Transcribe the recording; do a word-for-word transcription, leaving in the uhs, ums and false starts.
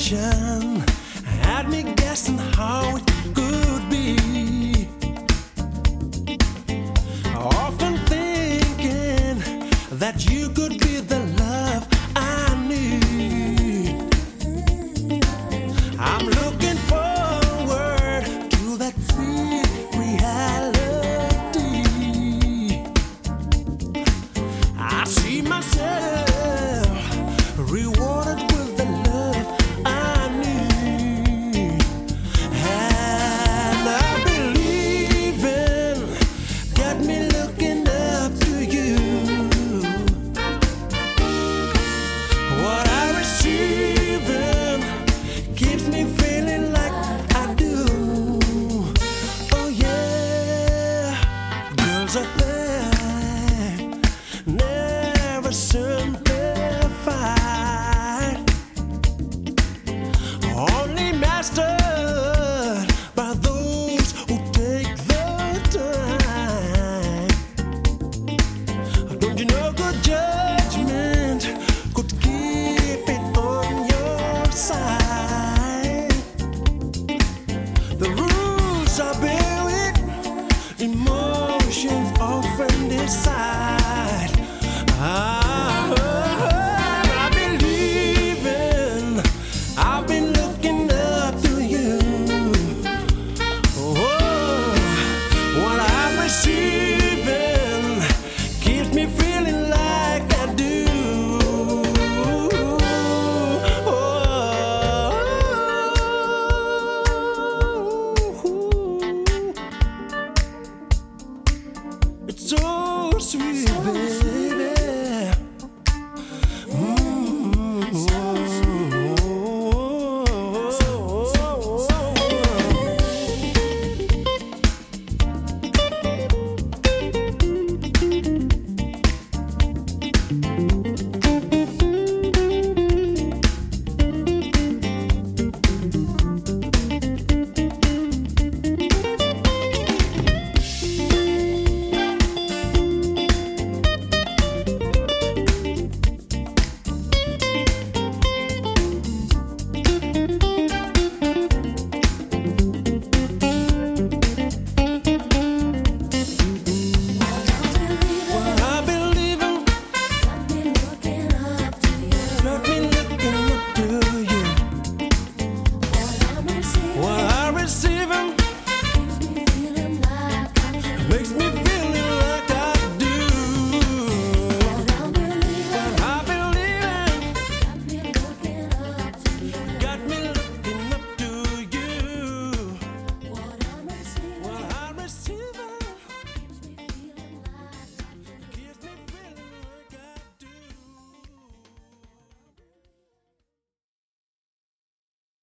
emotion had me guessing how it could be. Often thinking that you could be the love I need. I'm looking forward to that sweet reality. I see myself rewarded with the love I need, and I believe in got me looking up to you. What I receive keeps me feeling like I do. Oh yeah, girls are fair, never simplified, only mastered by those who take the time. Don't you know good judgment could keep it on your side? The rules are built, emotions often decide. Ah, I believe in, I've been looking up to you. Oh, what I'm receiving keeps me feeling like I do. Oh, it's so sweet.